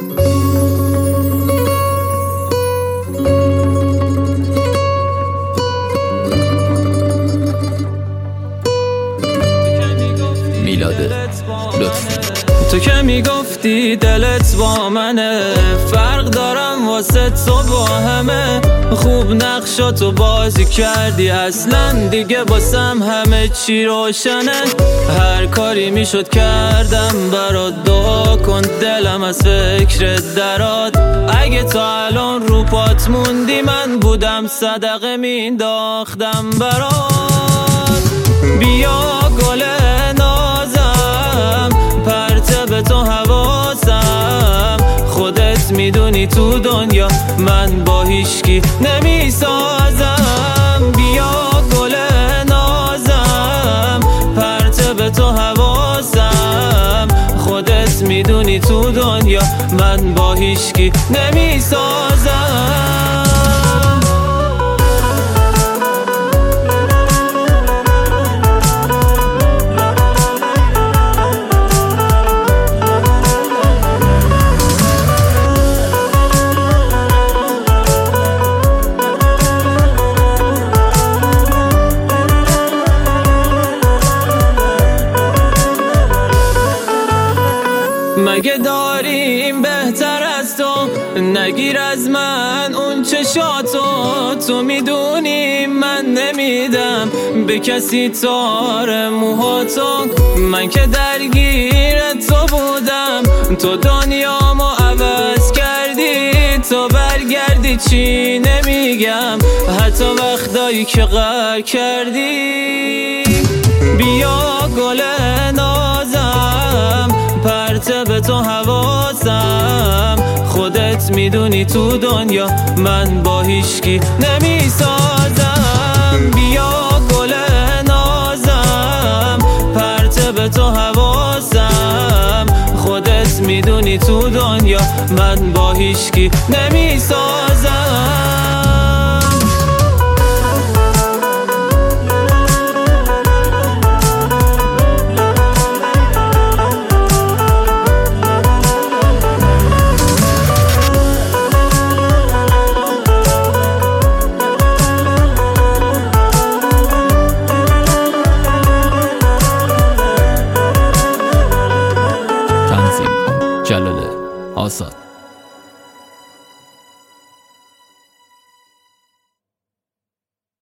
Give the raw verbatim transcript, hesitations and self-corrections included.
تو که میگفتی دلت با منه، فرق دارم واسه تو با همه. خوب نقشاتو بازی کردی، اصلا دیگه باسم همه چی روشنه. هر کاری میشد کردم برات، دعا کن دلم از فکر درات. اگه تا الان رو پات موندی من بودم صدقه مینداختم برات. بیا گل نازم، پرت به تو حواسم. خودت میدونی تو دنیا من با هیچکی نمیسازم. بیا گل نازم، پرت به تو حواسم. خودت میدونی تو دنیا من با هیچکی نمیسازم. مگه داریم بهتر از تو؟ نگیر از من اون چشاتو. تو میدونی من نمیدم به کسی تار موهاتو. من که درگیر تو بودم، تو دنیامو عوض کردی. تو برگردی چی نمیگم، حتی وقتایی که غر کردی. بیا گل نازم، پرت به تو حواسم. خودت میدونی تو دنیا من با هیچکی نمیسازم. بیا گل نازم، پرت به تو حواسم. خودت میدونی تو دنیا من با هیچکی نمیسازم.